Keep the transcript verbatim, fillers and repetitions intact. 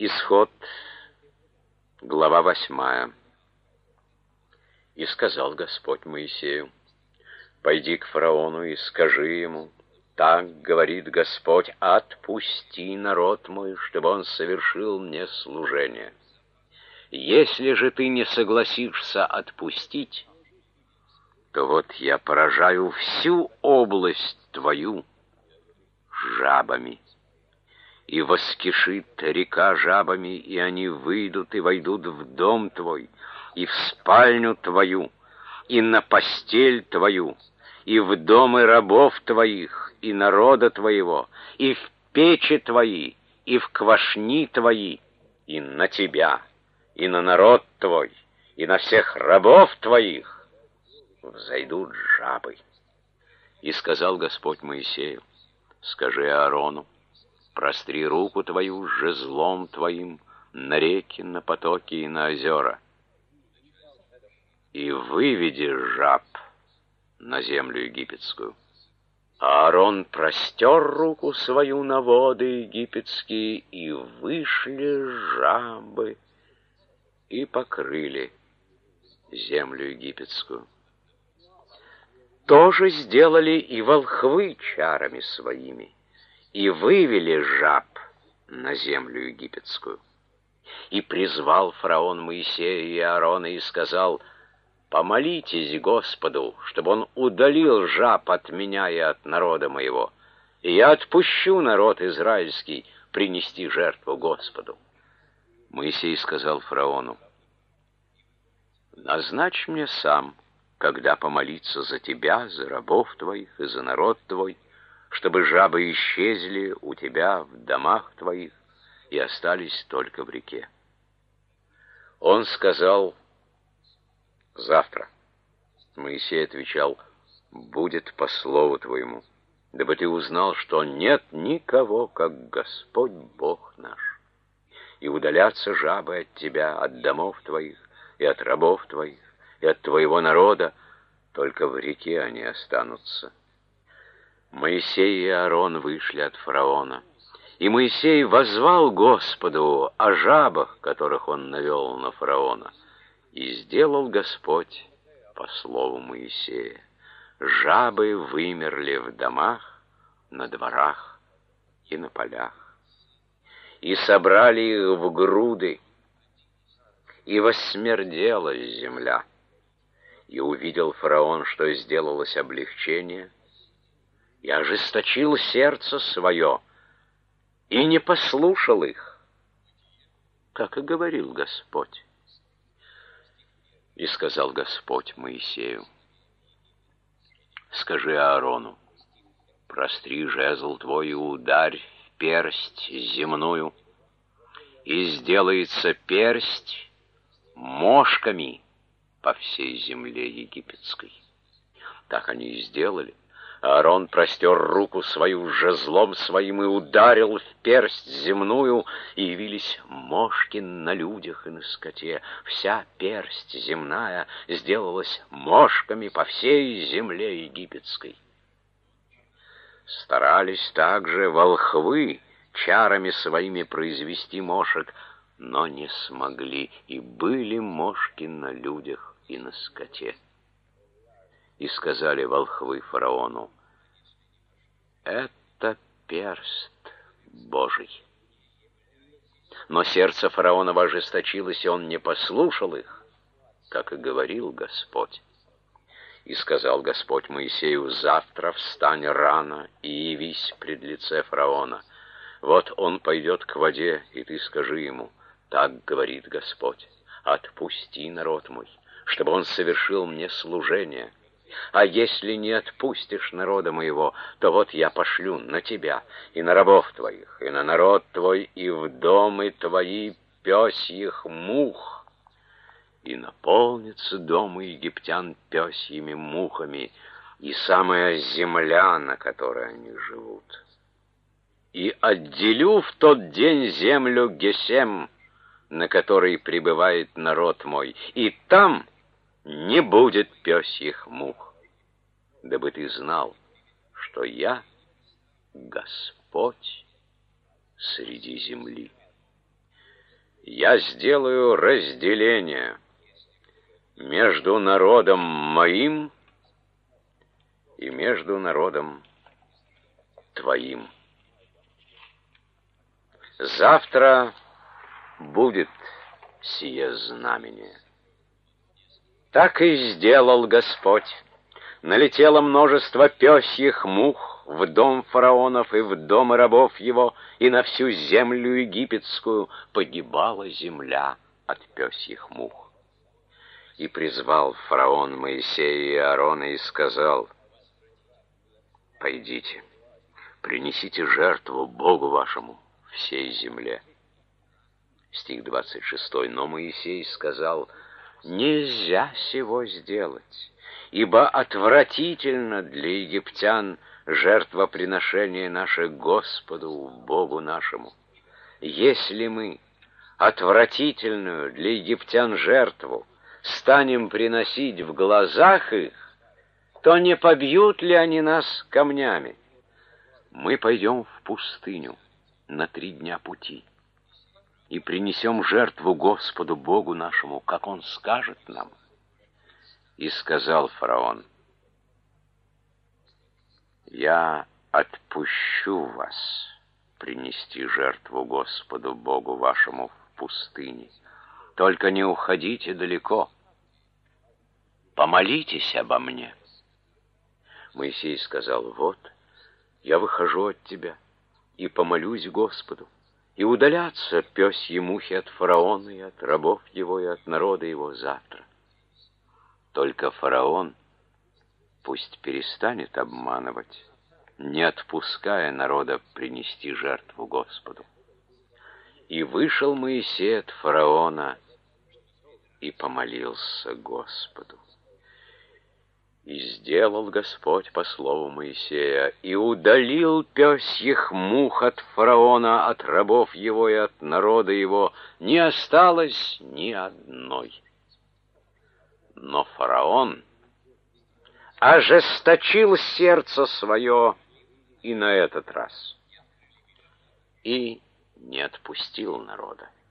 Исход, глава восьмая. И сказал Господь Моисею: пойди к фараону и скажи ему: так говорит Господь, отпусти народ мой, чтобы он совершил мне служение. Если же ты не согласишься отпустить, то вот я поражаю всю область твою жабами. И воскишит река жабами, и они выйдут и войдут в дом твой, и в спальню твою, и на постель твою, и в домы рабов твоих, и народа твоего, и в печи твои, и в квашни твои, и на тебя, и на народ твой, и на всех рабов твоих взойдут жабы. И сказал Господь Моисею: скажи Аарону: простри руку твою жезлом твоим на реки, на потоки и на озера, и выведи жаб на землю египетскую. Аарон простер руку свою на воды египетские, и вышли жабы, и покрыли землю египетскую. То же сделали и волхвы чарами своими, и вывели жаб на землю египетскую. И призвал фараон Моисея и Аарона и сказал: помолитесь Господу, чтобы он удалил жаб от меня и от народа моего, и я отпущу народ израильский принести жертву Господу. Моисей сказал фараону: назначь мне сам, когда помолиться за тебя, за рабов твоих и за народ твой, чтобы жабы исчезли у тебя в домах твоих и остались только в реке. Он сказал: завтра. Моисей отвечал: будет по слову твоему, дабы ты узнал, что нет никого, как Господь Бог наш. И удалятся жабы от тебя, от домов твоих, и от рабов твоих, и от твоего народа, только в реке они останутся. Моисей и Аарон вышли от фараона, и Моисей воззвал Господу о жабах, которых он навел на фараона. И сделал Господь по слову Моисея. Жабы вымерли в домах, на дворах и на полях. И собрали их в груды, и воссмердела земля. И увидел фараон, что сделалось облегчение, и ожесточил сердце свое, и не послушал их, как и говорил Господь. И сказал Господь Моисею: скажи Аарону: простри жезл твой и ударь в персть земную, и сделается персть мошками по всей земле египетской. Так они и сделали. Аарон простер руку свою жезлом своим и ударил в персть земную, и явились мошки на людях и на скоте. Вся персть земная сделалась мошками по всей земле египетской. Старались также волхвы чарами своими произвести мошек, но не смогли, и были мошки на людях и на скоте. И сказали волхвы фараону: это перст Божий. Но сердце фараонова ожесточилось, и он не послушал их, как и говорил Господь. И сказал Господь Моисею: завтра встань рано и явись пред лице фараона. Вот он пойдет к воде, и ты скажи ему: так говорит Господь, отпусти народ мой, чтобы он совершил мне служение. А если не отпустишь народа моего, то вот я пошлю на тебя и на рабов твоих, и на народ твой, и в дома твои пёсьих мух, и наполнится дома египтян пёсьими мухами, и самая земля, на которой они живут. И отделю в тот день землю Гесем, на которой пребывает народ мой, и там не будет пёсьих мух, дабы ты знал, что я Господь среди земли. Я сделаю разделение между народом моим и между народом твоим. Завтра будет сие знамение. Так и сделал Господь. Налетело множество пёсьих мух в дом фараонов и в дома рабов его, и на всю землю египетскую погибала земля от пёсьих мух. И призвал фараон Моисея и Аарона и сказал: «Пойдите, принесите жертву Богу вашему всей земле». Стих двадцать шестой. Но Моисей сказал: «Нельзя сего сделать, ибо отвратительно для египтян жертвоприношение наше Господу, Богу нашему. Если мы отвратительную для египтян жертву станем приносить в глазах их, то не побьют ли они нас камнями? Мы пойдем в пустыню на три дня пути и принесем жертву Господу Богу нашему, как Он скажет нам». И сказал фараон: «Я отпущу вас принести жертву Господу Богу вашему в пустыне. Только не уходите далеко. Помолитесь обо мне». Моисей сказал: «Вот, я выхожу от тебя и помолюсь Господу, и удалятся пёсьи мухи от фараона и от рабов его и от народа его завтра. Только фараон пусть перестанет обманывать, не отпуская народа принести жертву Господу». И вышел Моисей от фараона и помолился Господу. И сделал Господь по слову Моисея, и удалил пёсьих мух от фараона, от рабов его и от народа его, не осталось ни одной. Но фараон ожесточил сердце свое и на этот раз, и не отпустил народа.